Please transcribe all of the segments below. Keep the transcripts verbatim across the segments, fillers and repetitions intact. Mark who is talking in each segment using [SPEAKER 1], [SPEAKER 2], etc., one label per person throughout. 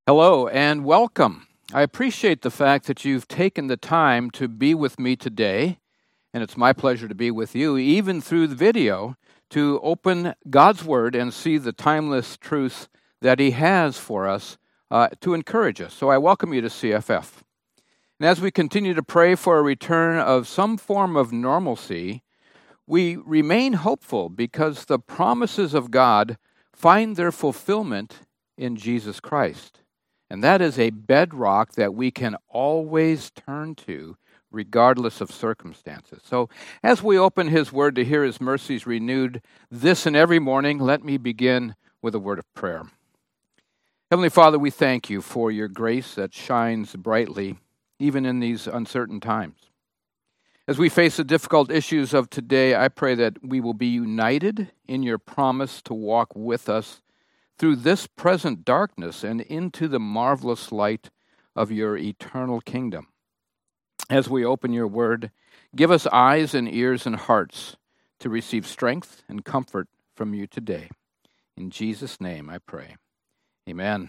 [SPEAKER 1] Hello and welcome. I appreciate the fact that you've taken the time to be with me today, and it's my pleasure to be with you, even through the video, to open God's Word and see the timeless truths that He has for us uh, to encourage us. So I welcome you to C F F. And as we continue to pray for a return of some form of normalcy, we remain hopeful because the promises of God find their fulfillment in Jesus Christ. And that is a bedrock that we can always turn to, regardless of circumstances. So as we open His Word to hear His mercies renewed this and every morning, let me begin with a word of prayer. Heavenly Father, we thank You for Your grace that shines brightly, even in these uncertain times. As we face the difficult issues of today, I pray that we will be united in Your promise to walk with us through this present darkness and into the marvelous light of Your eternal kingdom. As we open Your Word, give us eyes and ears and hearts to receive strength and comfort from You today. In Jesus' name I pray. Amen.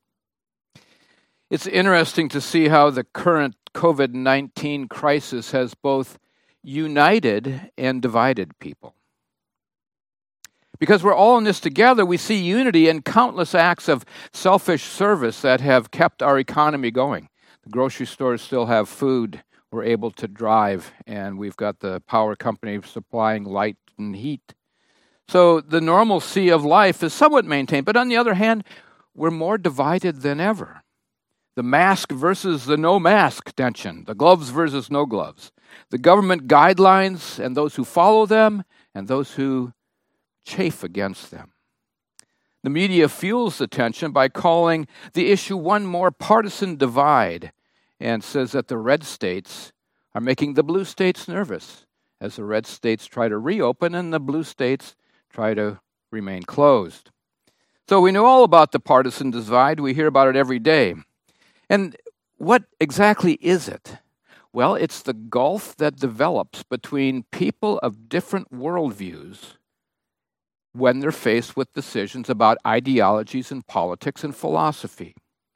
[SPEAKER 1] It's interesting to see how the current covid nineteen crisis has both united and divided people. Because we're all in this together, we see unity in countless acts of selfish service that have kept our economy going. The grocery stores still have food. We're able to drive, and we've got the power company supplying light and heat. So the normalcy of life is somewhat maintained, but on the other hand, we're more divided than ever. The mask versus the no mask tension, the gloves versus no gloves, the government guidelines and those who follow them, and those who chafe against them. The media fuels the tension by calling the issue one more partisan divide and says that the red states are making the blue states nervous as the red states try to reopen and the blue states try to remain closed. So we know all about the partisan divide. We hear about it every day. And what exactly is it? Well, it's the gulf that develops between people of different worldviews when they're faced with decisions about ideologies and politics and philosophy.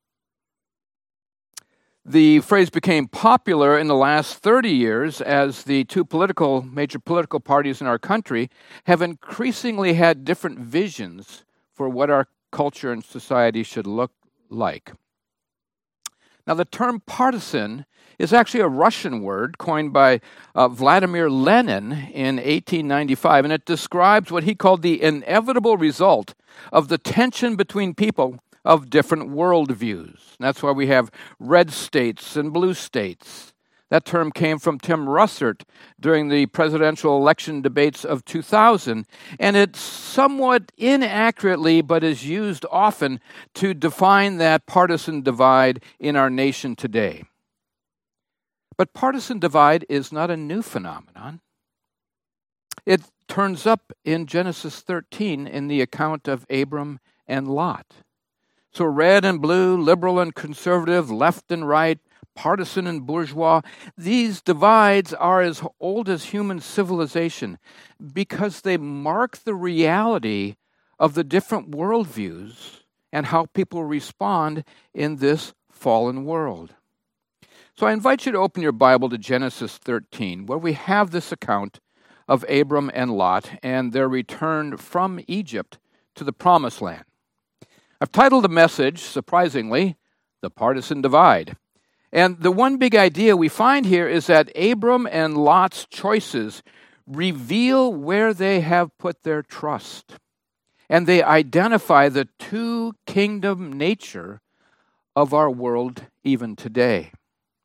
[SPEAKER 1] The phrase became popular in the last thirty years as the two political, major political parties in our country have increasingly had different visions for what our culture and society should look like. Now, the term partisan is actually a Russian word coined by uh, Vladimir Lenin in eighteen ninety-five, and it describes what he called the inevitable result of the tension between people of different worldviews. And that's why we have red states and blue states. That term came from Tim Russert during the presidential election debates of two thousand, and it somewhat inaccurately, but is used often to define that partisan divide in our nation today. But partisan divide is not a new phenomenon. It turns up in Genesis thirteen in the account of Abram and Lot. So red and blue, liberal and conservative, left and right, partisan and bourgeois, these divides are as old as human civilization because they mark the reality of the different worldviews and how people respond in this fallen world. So I invite you to open your Bible to Genesis thirteen, where we have this account of Abram and Lot and their return from Egypt to the Promised Land. I've titled the message, surprisingly, The Partisan Divide. And the one big idea we find here is that Abram and Lot's choices reveal where they have put their trust. And they identify the two-kingdom nature of our world even today.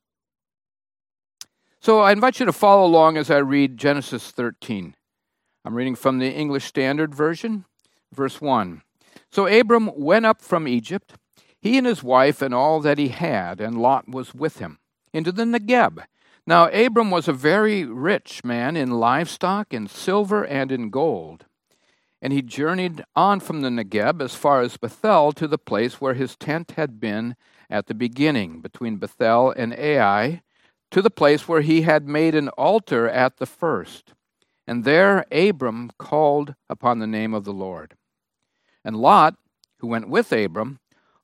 [SPEAKER 1] So I invite you to follow along as I read Genesis thirteen. I'm reading from the English Standard Version, verse one. So Abram went up from Egypt, he and his wife and all that he had, and Lot was with him, into the Negeb. Now Abram was a very rich man in livestock, in silver, and in gold. And he journeyed on from the Negeb as far as Bethel to the place where his tent had been at the beginning, between Bethel and Ai, to the place where he had made an altar at the first. And there Abram called upon the name of the Lord. And Lot, who went with Abram,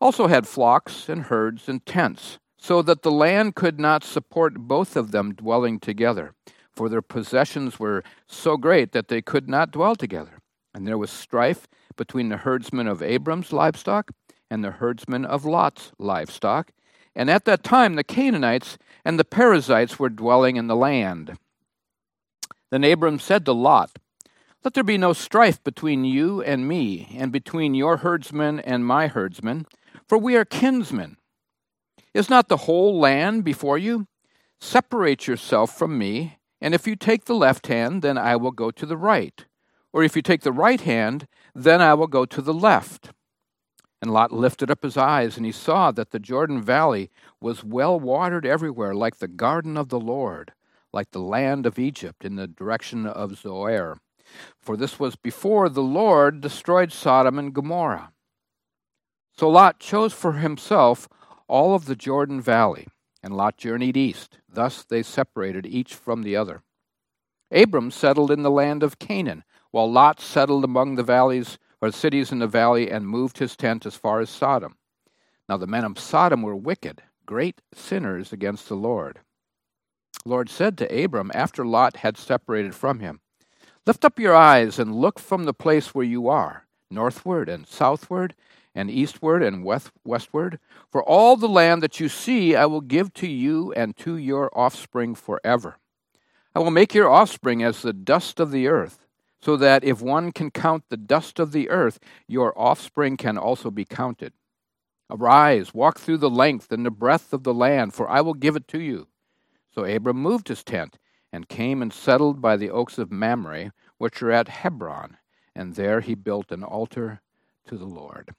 [SPEAKER 1] also had flocks and herds and tents, so that the land could not support both of them dwelling together, for their possessions were so great that they could not dwell together. And there was strife between the herdsmen of Abram's livestock and the herdsmen of Lot's livestock. And at that time the Canaanites and the Perizzites were dwelling in the land. Then Abram said to Lot, "Let there be no strife between you and me, and between your herdsmen and my herdsmen, for we are kinsmen. Is not the whole land before you? Separate yourself from me, and if you take the left hand, then I will go to the right. Or if you take the right hand, then I will go to the left." And Lot lifted up his eyes, and he saw that the Jordan Valley was well watered everywhere, like the garden of the Lord, like the land of Egypt in the direction of Zoar. For this was before the Lord destroyed Sodom and Gomorrah. So Lot chose for himself all of the Jordan Valley, and Lot journeyed east. Thus they separated each from the other. Abram settled in the land of Canaan, while Lot settled among the valleys or cities in the valley and moved his tent as far as Sodom. Now the men of Sodom were wicked, great sinners against the Lord. The Lord said to Abram after Lot had separated from him, "Lift up your eyes and look from the place where you are, northward and southward and eastward and west, westward. For all the land that you see I will give to you and to your offspring forever. I will make your offspring as the dust of the earth, so that if one can count the dust of the earth, your offspring can also be counted. Arise, walk through the length and the breadth of the land, for I will give it to you." So Abram moved his tent and came and settled by the oaks of Mamre, which are at Hebron, and there he built an altar to the Lord.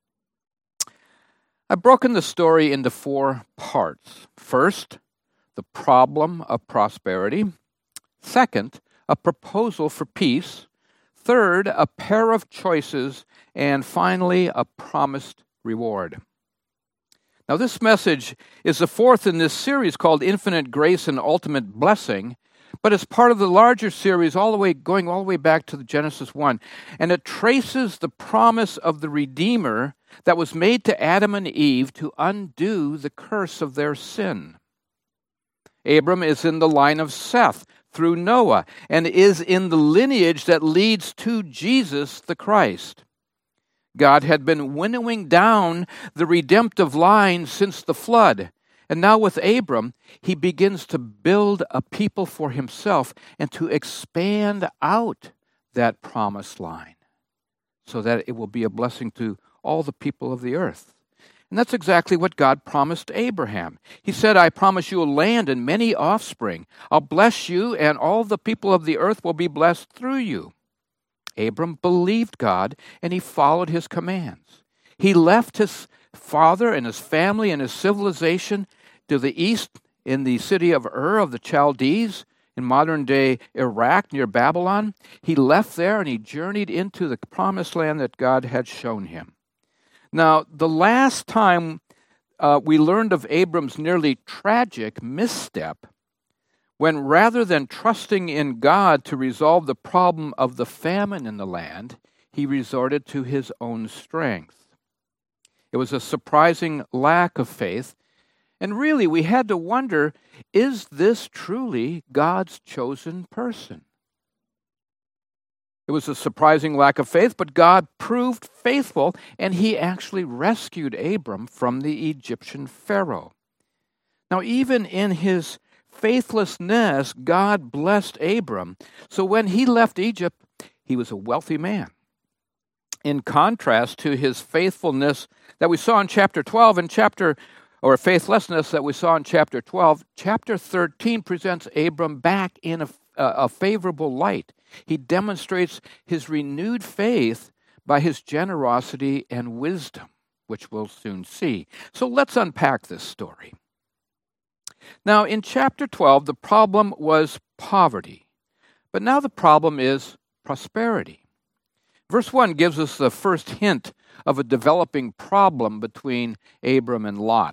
[SPEAKER 1] I've broken the story into four parts. First, the problem of prosperity. Second, a proposal for peace. Third, a pair of choices. And finally, a promised reward. Now, this message is the fourth in this series called Infinite Grace and Ultimate Blessing, but it's part of the larger series all the way going all the way back to the Genesis one, and it traces the promise of the Redeemer that was made to Adam and Eve to undo the curse of their sin. Abram is in the line of Seth through Noah and is in the lineage that leads to Jesus the Christ. God had been winnowing down the redemptive line since the flood. And now with Abram, he begins to build a people for himself and to expand out that promised line so that it will be a blessing to all the people of the earth. And that's exactly what God promised Abraham. He said, "I promise you a land and many offspring. I'll bless you, and all the people of the earth will be blessed through you." Abram believed God, and he followed his commands. He left his father and his family and his civilization to the east in the city of Ur of the Chaldees, in modern-day Iraq near Babylon. He left there and he journeyed into the promised land that God had shown him. Now, the last time uh, we learned of Abram's nearly tragic misstep, when rather than trusting in God to resolve the problem of the famine in the land, he resorted to his own strength. It was a surprising lack of faith, and really we had to wonder, is this truly God's chosen person? It was a surprising lack of faith, but God proved faithful, and he actually rescued Abram from the Egyptian Pharaoh. Now, even in his faithlessness, God blessed Abram. So when he left Egypt, he was a wealthy man. In contrast to his faithfulness that we saw in chapter twelve and chapter or faithlessness that we saw in chapter twelve, chapter thirteen presents Abram back in a, a favorable light. He demonstrates his renewed faith by his generosity and wisdom, which we'll soon see. So let's unpack this story. Now, in chapter twelve, the problem was poverty, but now the problem is prosperity. Verse one gives us the first hint of a developing problem between Abram and Lot.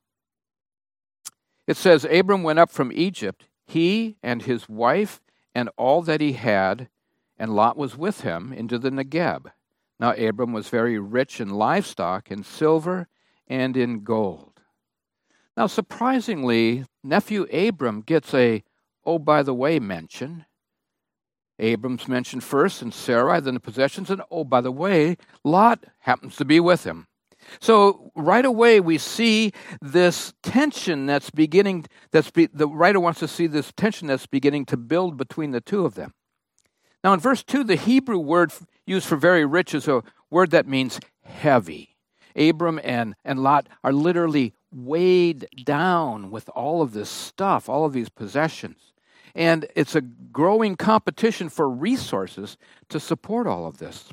[SPEAKER 1] It says, Abram went up from Egypt, he and his wife and all that he had, and Lot was with him, into the Negeb. Now Abram was very rich in livestock, in silver, and in gold. Now, surprisingly, nephew Abram gets a, oh, by the way, mention. Abram's mentioned first, and Sarai, then the possessions, and oh, by the way, Lot happens to be with him. So right away we see this tension that's beginning, that's be, the writer wants to see this tension that's beginning to build between the two of them. Now in verse two, the Hebrew word used for very rich is a word that means heavy. Abram and, and Lot are literally weighed down with all of this stuff, all of these possessions. And it's a growing competition for resources to support all of this.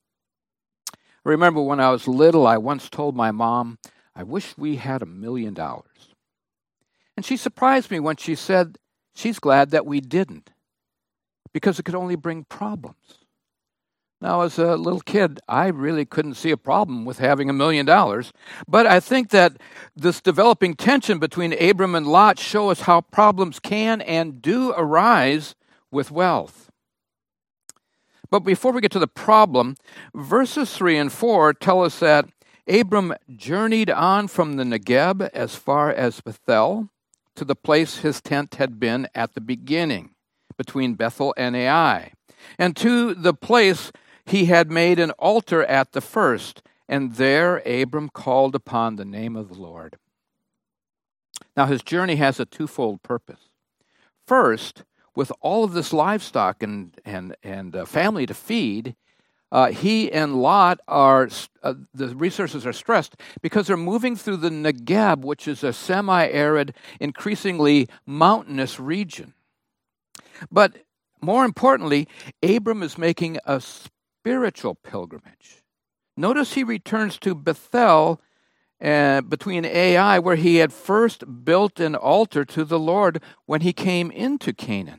[SPEAKER 1] I remember when I was little, I once told my mom, I wish we had a million dollars. And she surprised me when she said she's glad that we didn't, because it could only bring problems. Now, as a little kid, I really couldn't see a problem with having a million dollars. But I think that this developing tension between Abram and Lot show us how problems can and do arise with wealth. But before we get to the problem, verses three and four tell us that Abram journeyed on from the Negeb as far as Bethel to the place his tent had been at the beginning, between Bethel and Ai, and to the place he had made an altar at the first, and there Abram called upon the name of the Lord. Now his journey has a twofold purpose. First, with all of this livestock and and and uh, family to feed, uh, he and Lot are uh, the resources are stressed because they're moving through the Negeb, which is a semi-arid, increasingly mountainous region. But more importantly, Abram is making a spiritual pilgrimage. Notice he returns to Bethel uh, between Ai, where he had first built an altar to the Lord when he came into Canaan.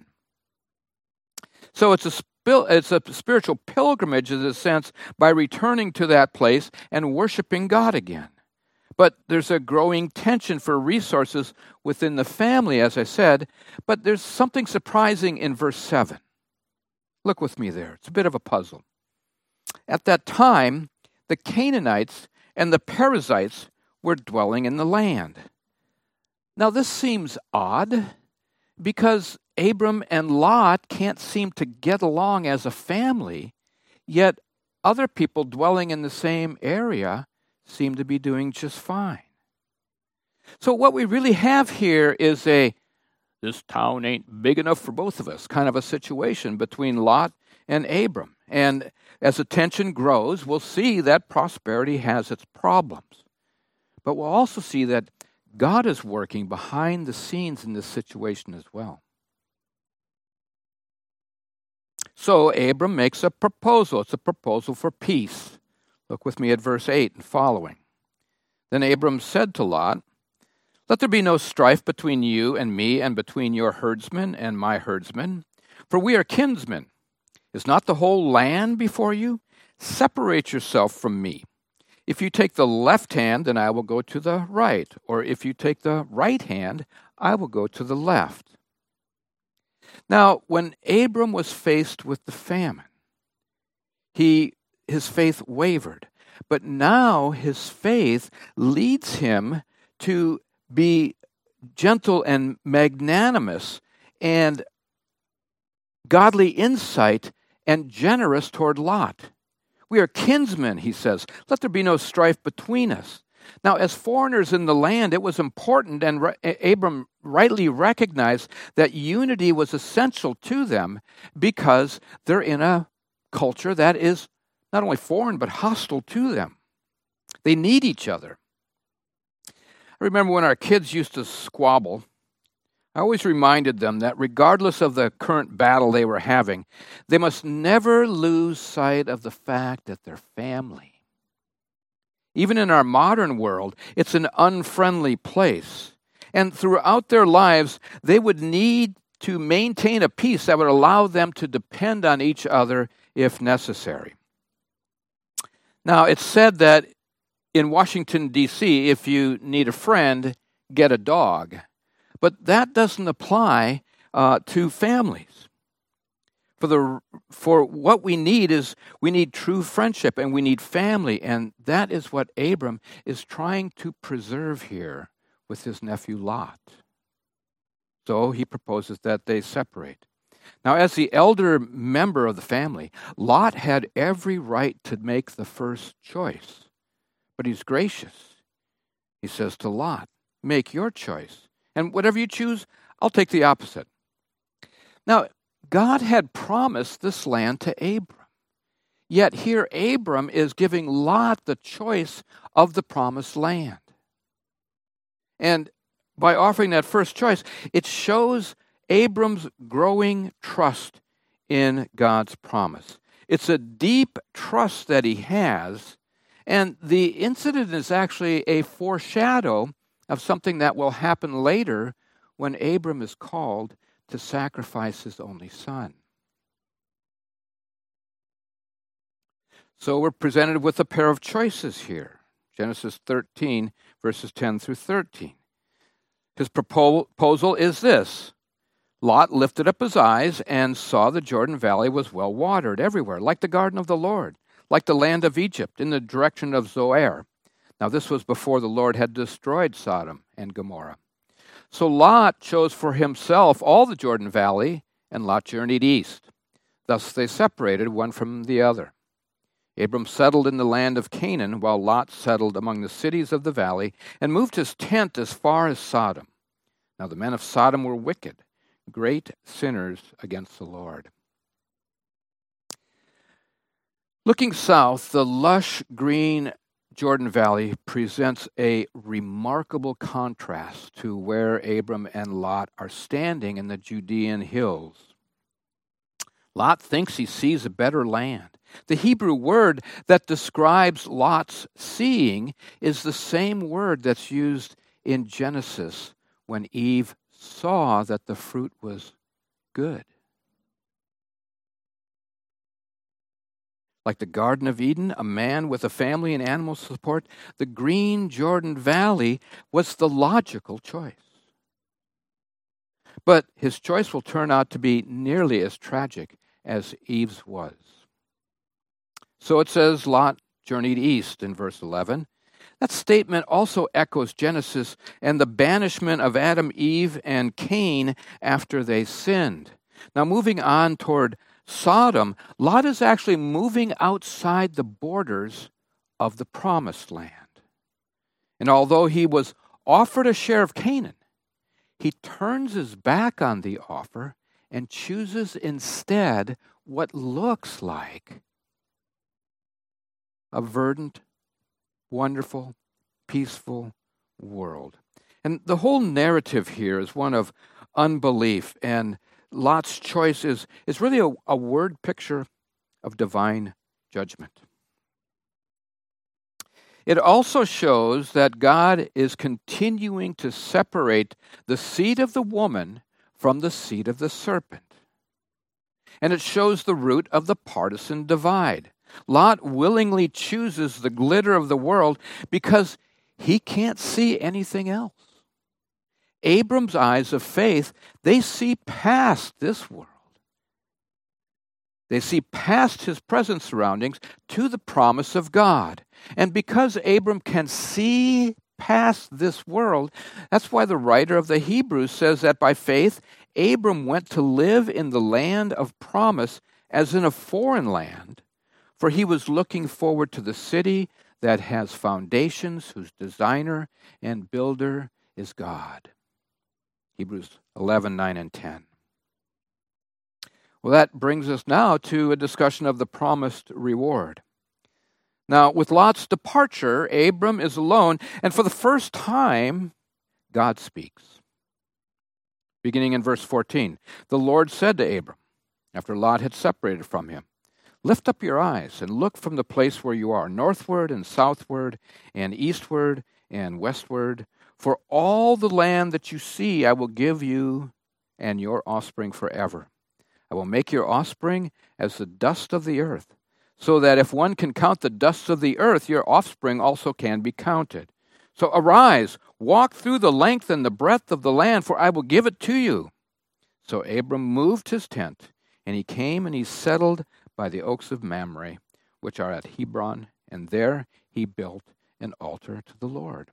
[SPEAKER 1] So it's a spil- it's a spiritual pilgrimage in a sense by returning to that place and worshiping God again. But there's a growing tension for resources within the family, as I said, but there's something surprising in verse seven. Look with me there. It's a bit of a puzzle. At that time, the Canaanites and the Perizzites were dwelling in the land. Now, this seems odd because Abram and Lot can't seem to get along as a family, yet other people dwelling in the same area seem to be doing just fine. So what we really have here is a, this town ain't big enough for both of us, kind of a situation between Lot and Abram. And as the tension grows, we'll see that prosperity has its problems. But we'll also see that God is working behind the scenes in this situation as well. So Abram makes a proposal. It's a proposal for peace. Look with me at verse eight and following. Then Abram said to Lot, "Let there be no strife between you and me and between your herdsmen and my herdsmen, for we are kinsmen. Is not the whole land before you? Separate yourself from me. If you take the left hand, then I will go to the right, or if you take the right hand, I will go to the left." Now, when Abram was faced with the famine, he his faith wavered. But now his faith leads him to be gentle and magnanimous and godly insight and generous toward Lot. We are kinsmen, he says. Let there be no strife between us. Now, as foreigners in the land, it was important, and Re- Abram rightly recognized that unity was essential to them because they're in a culture that is not only foreign, but hostile to them. They need each other. I remember when our kids used to squabble, I always reminded them that regardless of the current battle they were having, they must never lose sight of the fact that they're family. Even in our modern world, it's an unfriendly place. And throughout their lives, they would need to maintain a peace that would allow them to depend on each other if necessary. Now, it's said that in Washington, D C, if you need a friend, get a dog. But that doesn't apply uh, to families. For the for what we need is we need true friendship and we need family, and that is what Abram is trying to preserve here with his nephew Lot. So he proposes that they separate. Now, as the elder member of the family, Lot had every right to make the first choice, but he's gracious. He says to Lot, "Make your choice, and whatever you choose, I'll take the opposite." Now, God had promised this land to Abram. Yet here Abram is giving Lot the choice of the promised land. And by offering that first choice, it shows Abram's growing trust in God's promise. It's a deep trust that he has, and the incident is actually a foreshadow of something that will happen later when Abram is called to sacrifice his only son. So we're presented with a pair of choices here. Genesis thirteen, verses ten through thirteen. His proposal is this: Lot lifted up his eyes and saw the Jordan Valley was well watered everywhere, like the garden of the Lord, like the land of Egypt, in the direction of Zoar. Now this was before the Lord had destroyed Sodom and Gomorrah. So Lot chose for himself all the Jordan Valley, and Lot journeyed east. Thus they separated one from the other. Abram settled in the land of Canaan, while Lot settled among the cities of the valley, and moved his tent as far as Sodom. Now the men of Sodom were wicked, great sinners against the Lord. Looking south, the lush green Jordan Valley presents a remarkable contrast to where Abram and Lot are standing in the Judean hills. Lot thinks he sees a better land. The Hebrew word that describes Lot's seeing is the same word that's used in Genesis when Eve saw that the fruit was good. Like the Garden of Eden, a man with a family and animal support, the green Jordan Valley was the logical choice. But his choice will turn out to be nearly as tragic as Eve's was. So it says Lot journeyed east in verse eleven. That statement also echoes Genesis and the banishment of Adam, Eve, and Cain after they sinned. Now moving on toward Sodom, Lot is actually moving outside the borders of the promised land. And although he was offered a share of Canaan, he turns his back on the offer and chooses instead what looks like a verdant, wonderful, peaceful world. And the whole narrative here is one of unbelief, and Lot's choice is, is really a, a word picture of divine judgment. It also shows that God is continuing to separate the seed of the woman from the seed of the serpent. And it shows the root of the partisan divide. Lot willingly chooses the glitter of the world because he can't see anything else. Abram's eyes of faith, they see past this world. They see past his present surroundings to the promise of God. And because Abram can see past this world, that's why the writer of the Hebrews says that by faith, Abram went to live in the land of promise as in a foreign land, for he was looking forward to the city that has foundations, whose designer and builder is God. Hebrews eleven, nine, and ten. Well, that brings us now to a discussion of the promised reward. Now, with Lot's departure, Abram is alone, and for the first time, God speaks. Beginning in verse fourteen, the Lord said to Abram, after Lot had separated from him, "Lift up your eyes and look from the place where you are, northward and southward and eastward and westward. For all the land that you see I will give you and your offspring forever. I will make your offspring as the dust of the earth, so that if one can count the dust of the earth, your offspring also can be counted. So arise, walk through the length and the breadth of the land, for I will give it to you." So Abram moved his tent And he came and he settled by the oaks of Mamre, which are at Hebron, and there he built an altar to the Lord.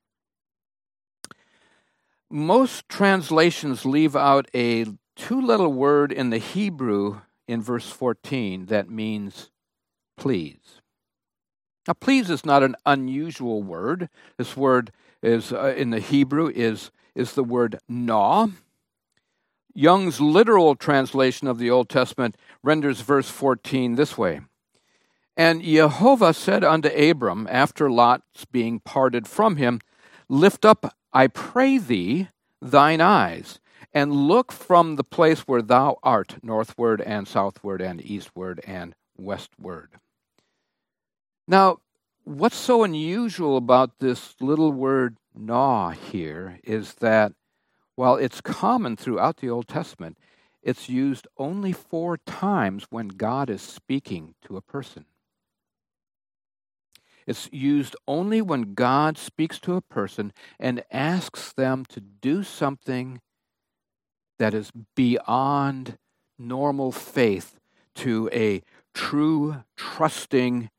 [SPEAKER 1] Most translations leave out a two-letter word in the Hebrew in verse fourteen that means please. Now, please is not an unusual word. This word is uh, in the Hebrew is, is the word na. Young's literal translation of the Old Testament renders verse fourteen this way. And Jehovah said unto Abram, after Lot's being parted from him, lift up, I pray thee, thine eyes, and look from the place where thou art, northward and southward and eastward and westward. Now, what's so unusual about this little word na here is that while it's common throughout the Old Testament, it's used only four times when God is speaking to a person. It's used only when God speaks to a person and asks them to do something that is beyond normal faith to a true, trusting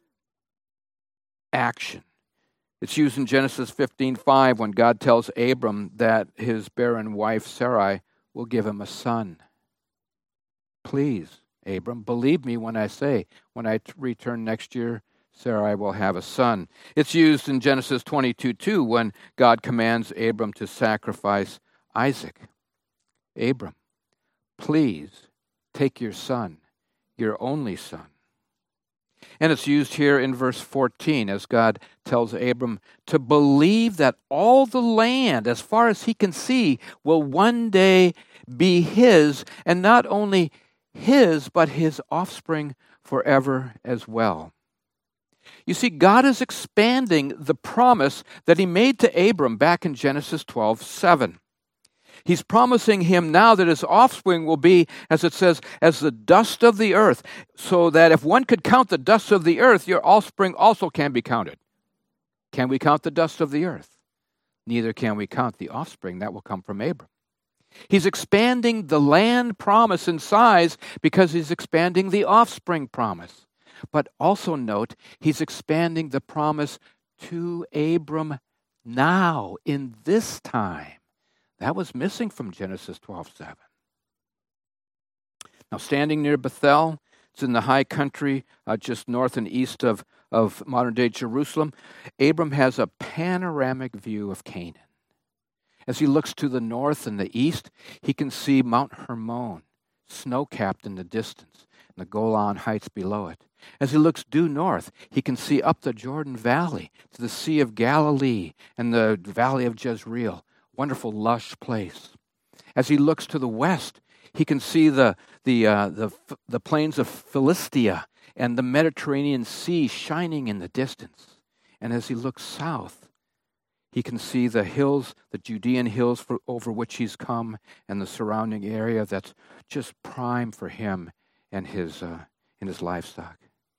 [SPEAKER 1] action. It's used in Genesis fifteen five when God tells Abram that his barren wife Sarai will give him a son. Please, Abram, believe me when I say, when I t- return next year, Sarai will have a son. It's used in Genesis twenty-two two when God commands Abram to sacrifice Isaac. Abram, please take your son, your only son. And it's used here in verse fourteen as God tells Abram to believe that all the land, as far as he can see, will one day be his, and not only his, but his offspring forever as well. You see, God is expanding the promise that he made to Abram back in Genesis twelve seven. He's promising him now that his offspring will be, as it says, as the dust of the earth, so that if one could count the dust of the earth, your offspring also can be counted. Can we count the dust of the earth? Neither can we count the offspring that will come from Abram. He's expanding the land promise in size because he's expanding the offspring promise. But also note, he's expanding the promise to Abram now, in this time. That was missing from Genesis twelve seven. Now, standing near Bethel, it's in the high country uh, just north and east of, of modern-day Jerusalem. Abram has a panoramic view of Canaan. As he looks to the north and the east, he can see Mount Hermon, snow-capped in the distance, and the Golan Heights below it. As he looks due north, he can see up the Jordan Valley to the Sea of Galilee and the Valley of Jezreel. Wonderful, lush place. As he looks to the west, he can see the the uh, the the plains of Philistia and the Mediterranean Sea shining in the distance. And as he looks south, he can see the hills, the Judean hills for, over which he's come, and the surrounding area that's just prime for him and his uh, and his livestock.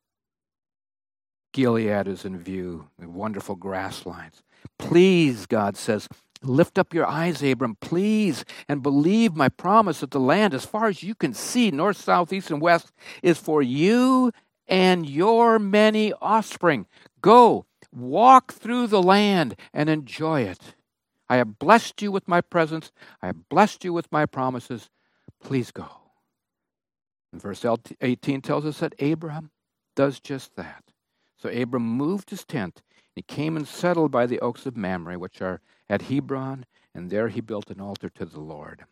[SPEAKER 1] Gilead is in view, the wonderful grasslands. Please, God says, lift up your eyes, Abram, please, and believe my promise that the land, as far as you can see, north, south, east, and west, is for you and your many offspring. Go, walk through the land and enjoy it. I have blessed you with my presence. I have blessed you with my promises. Please go. And verse eighteen tells us that Abraham does just that. So Abram moved his tent. He came and settled by the oaks of Mamre, which are at Hebron, and there he built an altar to the Lord.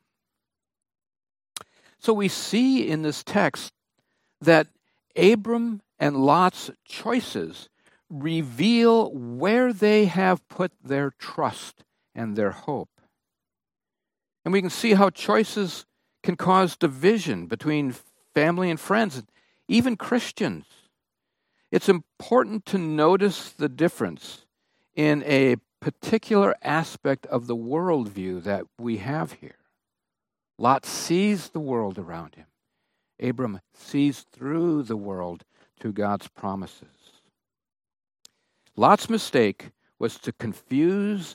[SPEAKER 1] So we see in this text that Abram and Lot's choices reveal where they have put their trust and their hope. And we can see how choices can cause division between family and friends, even Christians. It's important to notice the difference in a particular aspect of the worldview that we have here. Lot sees the world around him. Abram sees through the world to God's promises. Lot's mistake was to confuse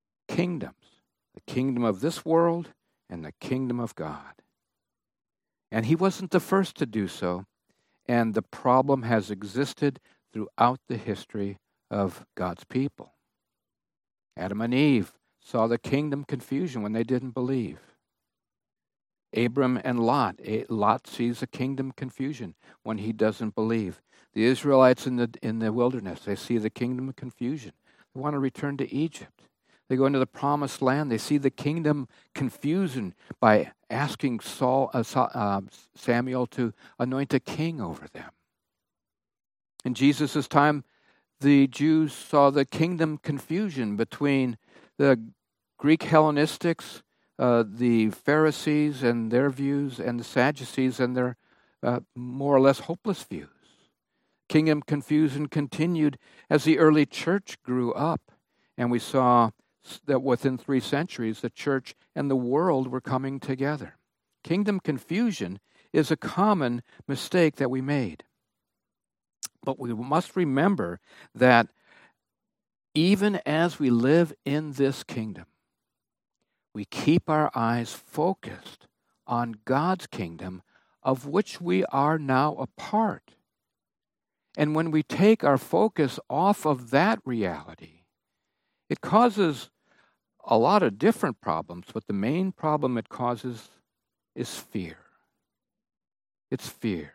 [SPEAKER 1] kingdoms, the kingdom of this world and the kingdom of God. And he wasn't the first to do so. And the problem has existed throughout the history of God's people. Adam and Eve saw the kingdom confusion when they didn't believe. Abram and Lot. Lot sees a kingdom confusion when he doesn't believe. The Israelites in the in the wilderness, they see the kingdom confusion. They want to return to Egypt. They go into the promised land. They see the kingdom confusion by asking Saul, uh, uh, Samuel to anoint a king over them. In Jesus' time, the Jews saw the kingdom confusion between the Greek Hellenistics, uh, the Pharisees and their views, and the Sadducees and their uh, more or less hopeless views. Kingdom confusion continued as the early church grew up, and we saw that within three centuries, the church and the world were coming together. Kingdom confusion is a common mistake that we made. But we must remember that even as we live in this kingdom, we keep our eyes focused on God's kingdom, of which we are now a part. And when we take our focus off of that reality, it causes a lot of different problems, but the main problem it causes is fear. It's fear.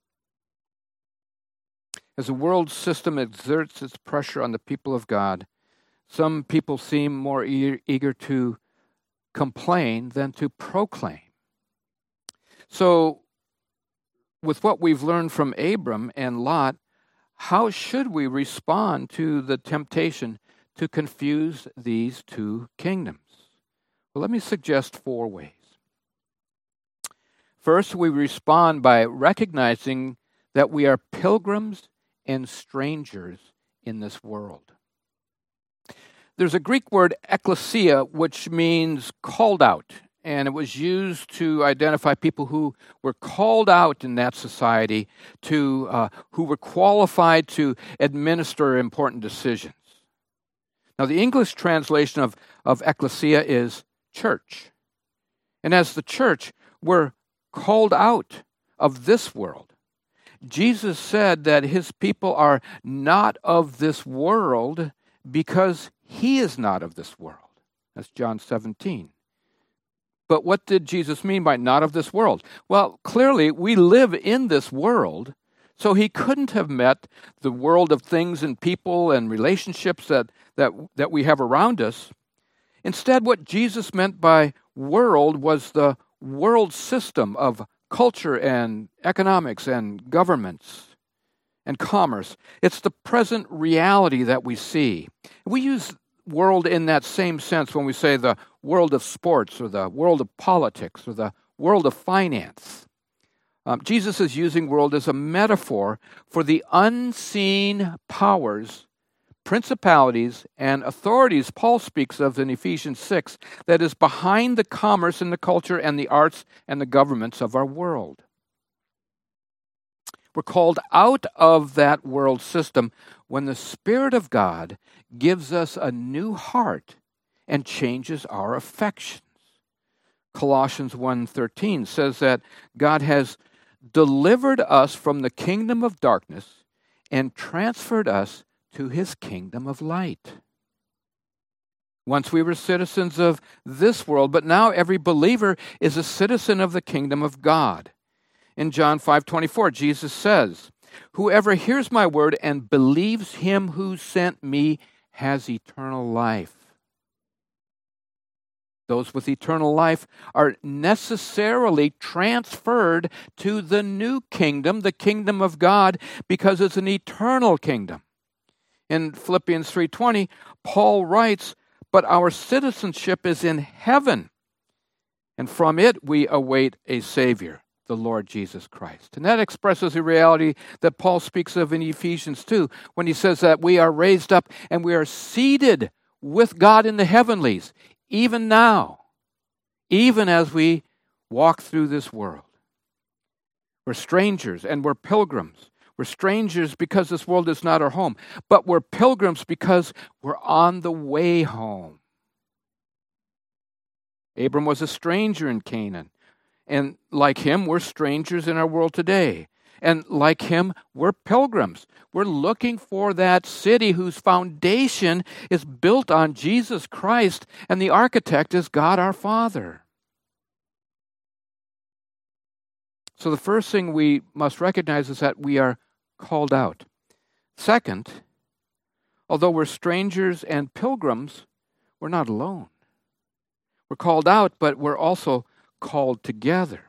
[SPEAKER 1] As the world system exerts its pressure on the people of God, some people seem more e- eager to complain than to proclaim. So, with what we've learned from Abram and Lot, how should we respond to the temptation to confuse these two kingdoms? Well, let me suggest four ways. First, we respond by recognizing that we are pilgrims and strangers in this world. There's a Greek word, ekklesia, which means called out, and it was used to identify people who were called out in that society, to uh, who were qualified to administer important decisions. Now, the English translation of, of ekklesia is church. And as the church, we're called out of this world. Jesus said that his people are not of this world because he is not of this world. That's John seventeen. But what did Jesus mean by not of this world? Well, clearly, we live in this world, so he couldn't have met the world of things and people and relationships that, that, that we have around us. Instead, what Jesus meant by world was the world system of culture and economics and governments and commerce. It's the present reality that we see. We use world in that same sense when we say the world of sports or the world of politics or the world of finance. Um, Jesus is using world as a metaphor for the unseen powers, principalities, and authorities Paul speaks of in Ephesians six that is behind the commerce and the culture and the arts and the governments of our world. We're called out of that world system when the Spirit of God gives us a new heart and changes our affections. Colossians one thirteen says that God has delivered us from the kingdom of darkness and transferred us to his kingdom of light. Once we were citizens of this world, but now every believer is a citizen of the kingdom of God. In John five twenty-four, Jesus says, "Whoever hears my word and believes him who sent me has eternal life." Those with eternal life are necessarily transferred to the new kingdom, the kingdom of God, because it's an eternal kingdom. In Philippians three twenty, Paul writes, "But our citizenship is in heaven, and from it we await a Savior, the Lord Jesus Christ." And that expresses a reality that Paul speaks of in Ephesians two, when he says that we are raised up and we are seated with God in the heavenlies, even now, even as we walk through this world. We're strangers and we're pilgrims. We're strangers because this world is not our home, but we're pilgrims because we're on the way home. Abram was a stranger in Canaan, And like him, we're strangers in our world today. And like him, we're pilgrims. We're looking for that city whose foundation is built on Jesus Christ, and the architect is God our Father. So the first thing we must recognize is that we are called out. Second, although we're strangers and pilgrims, we're not alone. We're called out, but we're also called together.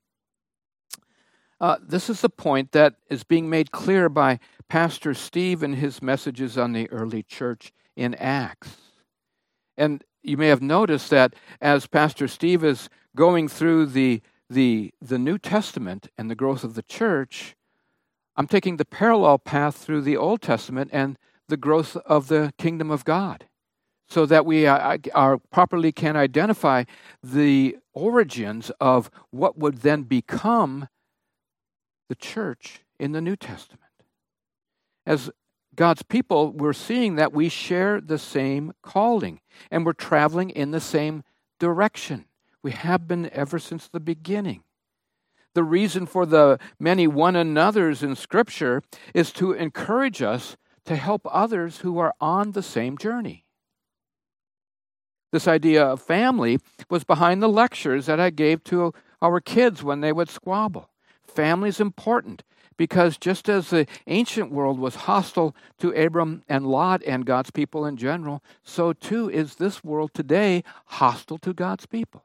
[SPEAKER 1] Uh, this is the point that is being made clear by Pastor Steve in his messages on the early church in Acts. And you may have noticed that as Pastor Steve is going through the, the, the New Testament and the growth of the church, I'm taking the parallel path through the Old Testament and the growth of the kingdom of God, so that we are, are properly can identify the origins of what would then become the church in the New Testament. As God's people, we're seeing that we share the same calling, and we're traveling in the same direction. We have been ever since the beginning. The reason for the many one another's in Scripture is to encourage us to help others who are on the same journey. This idea of family was behind the lectures that I gave to our kids when they would squabble. Family is important because just as the ancient world was hostile to Abram and Lot and God's people in general, so too is this world today hostile to God's people.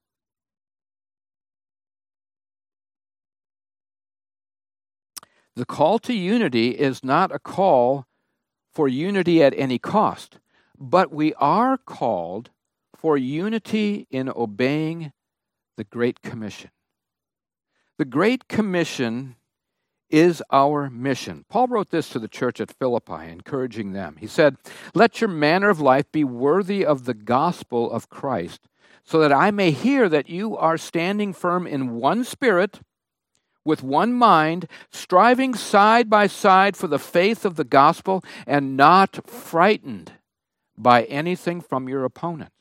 [SPEAKER 1] The call to unity is not a call for unity at any cost, but we are called for unity in obeying the Great Commission. The Great Commission is our mission. Paul wrote this to the church at Philippi, encouraging them. He said, "Let your manner of life be worthy of the gospel of Christ, so that I may hear that you are standing firm in one spirit, with one mind, striving side by side for the faith of the gospel, and not frightened by anything from your opponents."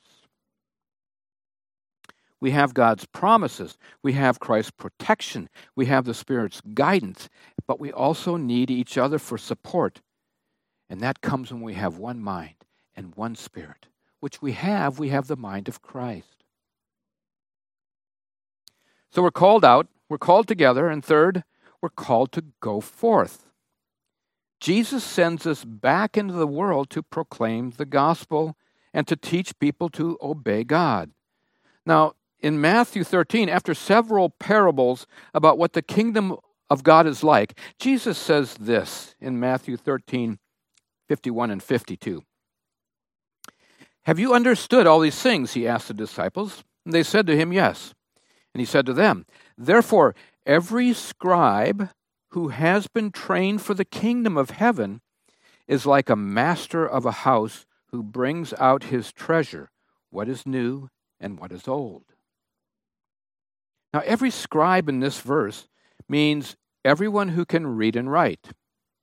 [SPEAKER 1] We have God's promises. We have Christ's protection. We have the Spirit's guidance. But we also need each other for support. And that comes when we have one mind and one Spirit, which we have. We have the mind of Christ. So we're called out. We're called together. And third, we're called to go forth. Jesus sends us back into the world to proclaim the gospel and to teach people to obey God. Now, in Matthew thirteen, after several parables about what the kingdom of God is like, Jesus says this in Matthew thirteen, fifty-one and fifty-two. "Have you understood all these things?" he asked the disciples. And they said to him, "Yes." And he said to them, "Therefore, every scribe who has been trained for the kingdom of heaven is like a master of a house who brings out his treasure, what is new and what is old." Now, every scribe in this verse means everyone who can read and write.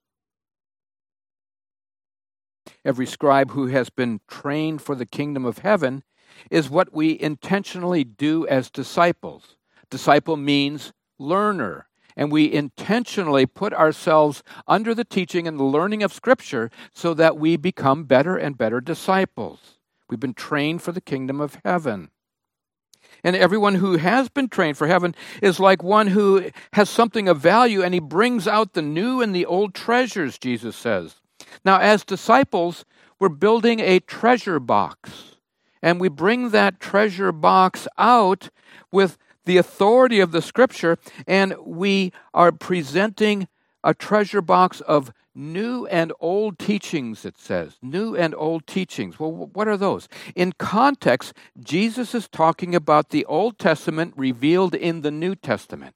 [SPEAKER 1] Every scribe who has been trained for the kingdom of heaven is what we intentionally do as disciples. Disciple means learner, and we intentionally put ourselves under the teaching and the learning of Scripture so that we become better and better disciples. We've been trained for the kingdom of heaven. And everyone who has been trained for heaven is like one who has something of value, and he brings out the new and the old treasures, Jesus says. Now, as disciples, we're building a treasure box, and we bring that treasure box out with the authority of the Scripture, and we are presenting a treasure box of new and old teachings, it says. New and old teachings. Well, what are those? In context, Jesus is talking about the Old Testament revealed in the New Testament.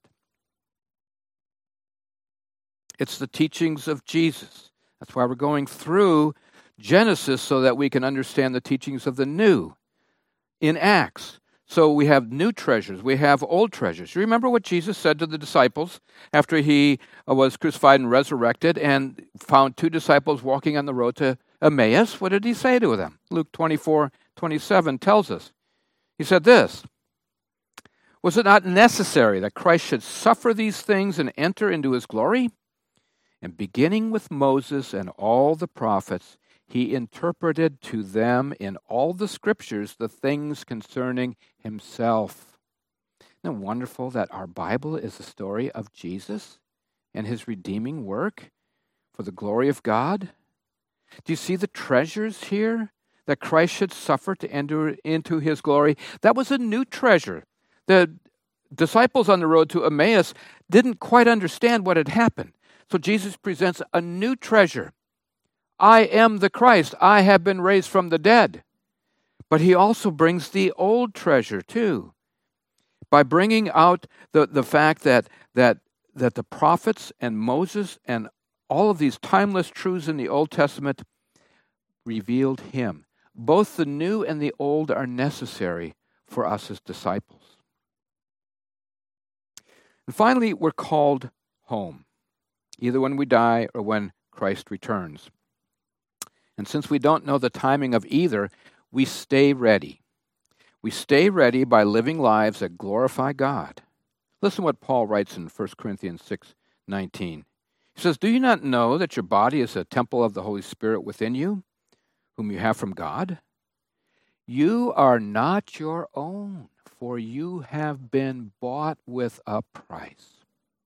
[SPEAKER 1] It's the teachings of Jesus. That's why we're going through Genesis so that we can understand the teachings of the New in Acts. So we have new treasures. We have old treasures. You remember what Jesus said to the disciples after he was crucified and resurrected and found two disciples walking on the road to Emmaus? What did he say to them? Luke twenty-four twenty-seven tells us. He said this, Was it not necessary that Christ should suffer these things and enter into his glory? And beginning with Moses and all the prophets, he interpreted to them in all the scriptures the things concerning himself. Isn't it wonderful that our Bible is the story of Jesus and his redeeming work for the glory of God? Do you see the treasures here that Christ should suffer to enter into his glory? That was a new treasure. The disciples on the road to Emmaus didn't quite understand what had happened. So Jesus presents a new treasure. I am the Christ. I have been raised from the dead. But he also brings the old treasure too, by bringing out the, the fact that, that, that the prophets and Moses and all of these timeless truths in the Old Testament revealed him. Both the new and the old are necessary for us as disciples. And finally, we're called home, either when we die or when Christ returns. And since we don't know the timing of either, we stay ready. We stay ready by living lives that glorify God. Listen to what Paul writes in First Corinthians six nineteen. He says, "Do you not know that your body is a temple of the Holy Spirit within you, whom you have from God? You are not your own, for you have been bought with a price."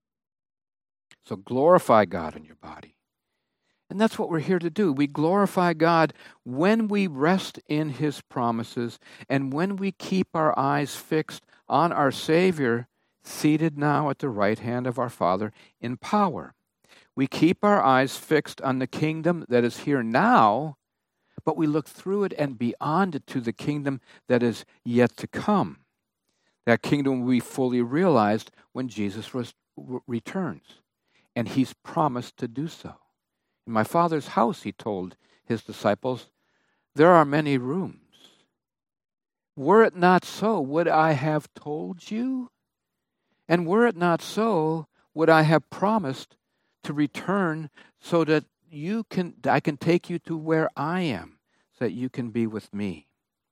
[SPEAKER 1] So glorify God in your body. And that's what we're here to do. We glorify God when we rest in his promises and when we keep our eyes fixed on our Savior, seated now at the right hand of our Father in power. We keep our eyes fixed on the kingdom that is here now, but we look through it and beyond it to the kingdom that is yet to come. That kingdom will be fully realized when Jesus was, returns. And he's promised to do so. In my Father's house, he told his disciples, there are many rooms. Were it not so, would I have told you? And were it not so, would I have promised to return so that you can, I can take you to where I am, so that you can be with me.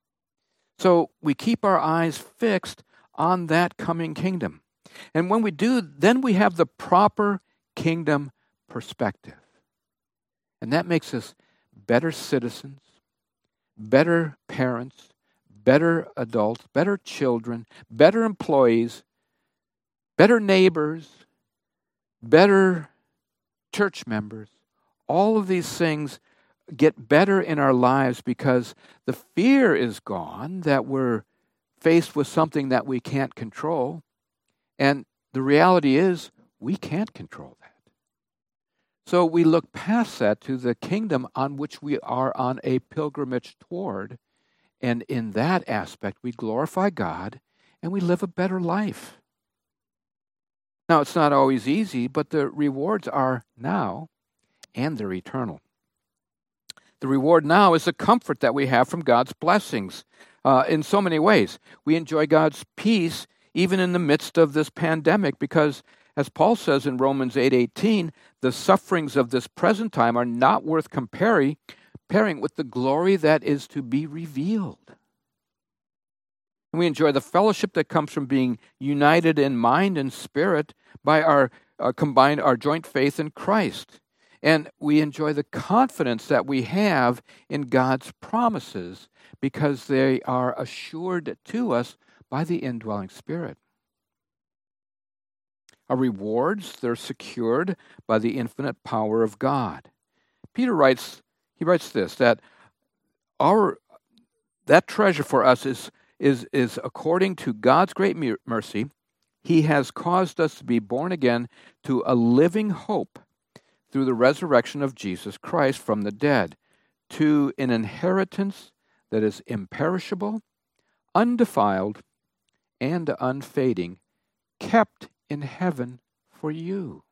[SPEAKER 1] So we keep our eyes fixed on that coming kingdom. And when we do, then we have the proper kingdom perspective. And that makes us better citizens, better parents, better adults, better children, better employees, better neighbors, better church members. All of these things get better in our lives because the fear is gone that we're faced with something that we can't control. And the reality is we can't control that. So we look past that to the kingdom on which we are on a pilgrimage toward. And in that aspect, we glorify God and we live a better life. Now, it's not always easy, but the rewards are now and they're eternal. The reward now is the comfort that we have from God's blessings uh, in so many ways. We enjoy God's peace even in the midst of this pandemic because, as Paul says in Romans eight eighteen, the sufferings of this present time are not worth comparing, comparing with the glory that is to be revealed. And we enjoy the fellowship that comes from being united in mind and spirit by our uh, combined, our joint faith in Christ. And we enjoy the confidence that we have in God's promises because they are assured to us by the indwelling Spirit. Our rewards, they're secured by the infinite power of God. Peter writes, he writes this, that our that treasure for us is, is, is according to God's great mercy, he has caused us to be born again to a living hope through the resurrection of Jesus Christ from the dead, to an inheritance that is imperishable, undefiled, and unfading, kept in heaven for you,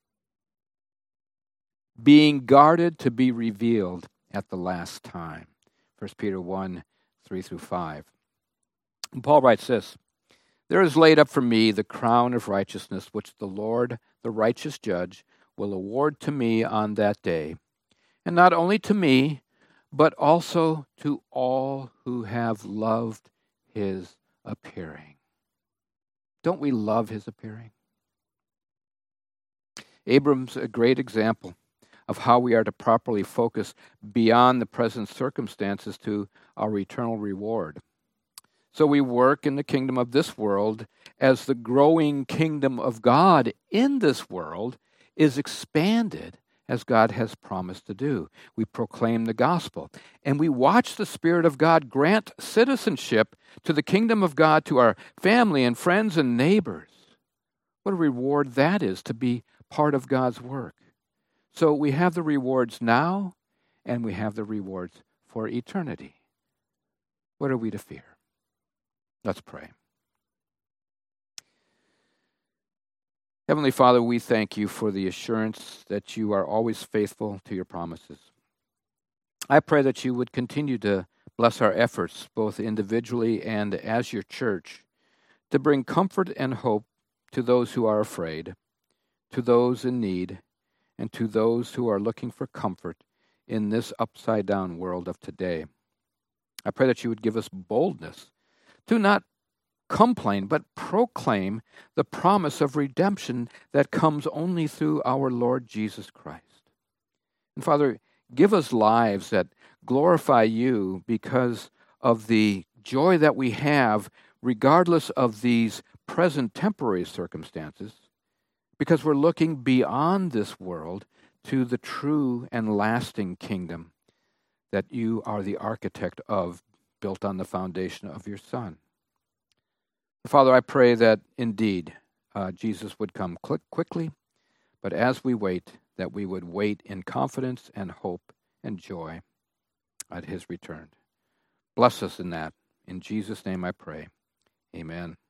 [SPEAKER 1] being guarded to be revealed at the last time. First Peter one, three through five. And Paul writes this, there is laid up for me the crown of righteousness, which the Lord, the righteous judge, will award to me on that day, and not only to me, but also to all who have loved his appearing. Don't we love his appearing? Abram's a great example of how we are to properly focus beyond the present circumstances to our eternal reward. So we work in the kingdom of this world as the growing kingdom of God in this world is expanded as God has promised to do. We proclaim the gospel, and we watch the Spirit of God grant citizenship to the kingdom of God to our family and friends and neighbors. What a reward that is to be part of God's work. So we have the rewards now, and we have the rewards for eternity. What are we to fear? Let's pray. Heavenly Father, we thank you for the assurance that you are always faithful to your promises. I pray that you would continue to bless our efforts, both individually and as your church, to bring comfort and hope to those who are afraid, to those in need, and to those who are looking for comfort in this upside-down world of today. I pray that you would give us boldness to not complain, but proclaim the promise of redemption that comes only through our Lord Jesus Christ. And Father, give us lives that glorify you because of the joy that we have, regardless of these present temporary circumstances, because we're looking beyond this world to the true and lasting kingdom that you are the architect of, built on the foundation of your Son. Father, I pray that indeed uh, Jesus would come quick, quickly, but as we wait, that we would wait in confidence and hope and joy at his return. Bless us in that. In Jesus' name I pray. Amen.